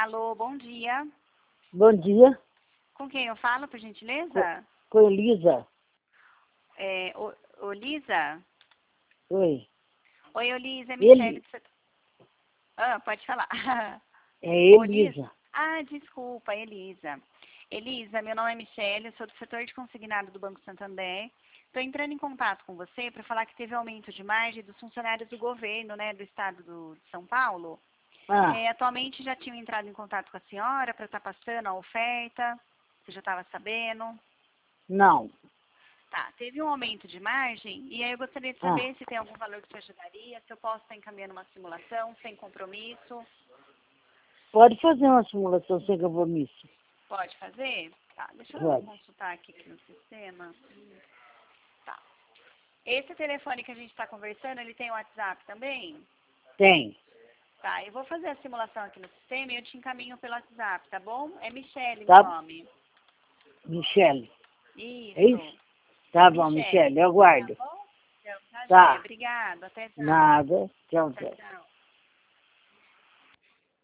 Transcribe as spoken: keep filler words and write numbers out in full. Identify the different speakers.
Speaker 1: Alô, bom dia.
Speaker 2: Bom dia.
Speaker 1: Com quem eu falo, por gentileza?
Speaker 2: Com Elisa.
Speaker 1: É, o, o Lisa?
Speaker 2: Oi.
Speaker 1: Oi, Elisa, é
Speaker 2: Ele.
Speaker 1: Michele. Você... Ah, pode falar.
Speaker 2: É
Speaker 1: Ô,
Speaker 2: Elisa.
Speaker 1: Ah, desculpa, Elisa. Elisa, meu nome é Michele, eu sou do setor de consignado do Banco Santander. Estou entrando em contato com você para falar que teve aumento de margem dos funcionários do governo, né, do estado do, de São Paulo.
Speaker 2: Ah,
Speaker 1: É, atualmente já tinham entrado em contato com a senhora para estar passando a oferta. Você já estava sabendo?
Speaker 2: não.
Speaker 1: Tá, teve um aumento de margem e aí eu gostaria de
Speaker 2: Ah,
Speaker 1: saber se tem algum valor que te ajudaria, se eu posso estar encaminhando uma simulação sem compromisso.
Speaker 2: pode fazer uma simulação sem compromisso.
Speaker 1: Pode fazer? Tá, deixa eu
Speaker 2: Pode.
Speaker 1: consultar aqui no sistema. Tá. Esse telefone que a gente está conversando, ele tem WhatsApp também?
Speaker 2: Tem.
Speaker 1: Tá, eu vou fazer a simulação aqui no sistema e eu te encaminho pelo WhatsApp, tá bom? É Michele meu
Speaker 2: Tá,
Speaker 1: nome.
Speaker 2: Michele. É
Speaker 1: Isso.
Speaker 2: isso? Tá bom,
Speaker 1: Michele.
Speaker 2: Michele, eu
Speaker 1: Tá
Speaker 2: aguardo.
Speaker 1: bom? Então, tá, joia.
Speaker 2: Tá.
Speaker 1: Obrigado. Até já.
Speaker 2: Nada. Tchau,
Speaker 1: Tchau,
Speaker 2: tchau.
Speaker 1: tchau.